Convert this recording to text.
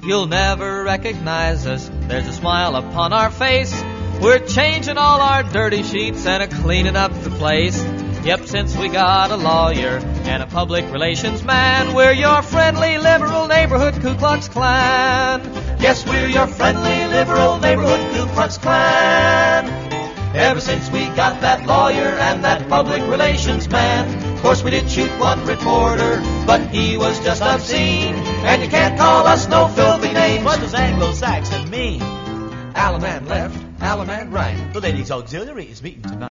you'll never recognize us. There's a smile upon our face. We're changing all our dirty sheets and cleaning up the place. Yep, since we got a lawyer and a public relations man, we're your friendly liberal neighborhood Ku Klux Klan. Yes, we're your friendly liberal neighborhood Ku Klux Klan. Ever since we got that lawyer and that public relations man. Of course we did shoot one reporter, but he was just obscene. And you can't call us no filthy names. What does Anglo-Saxon mean? Alaman left, Alaman right. The ladies' auxiliary is meeting tonight.